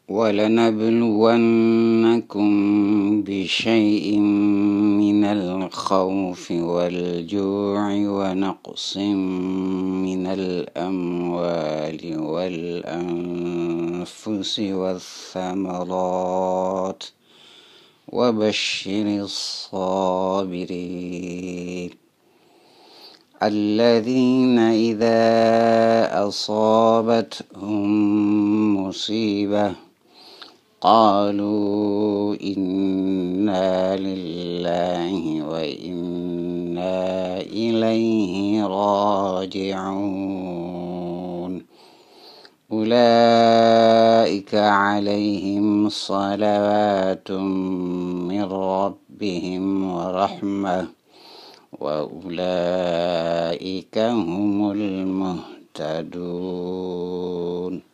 ولنبلونكم بشيء من الخوف والجوع ونقص من الأموال والأنفس والثمرات وبشر الصابرين الذين إذا أصابتهم مصيبة قالوا إنا لله وإنا إليه راجعون أولئك عليهم صلوات من ربهم ورحمة وأولئك هم المهتدون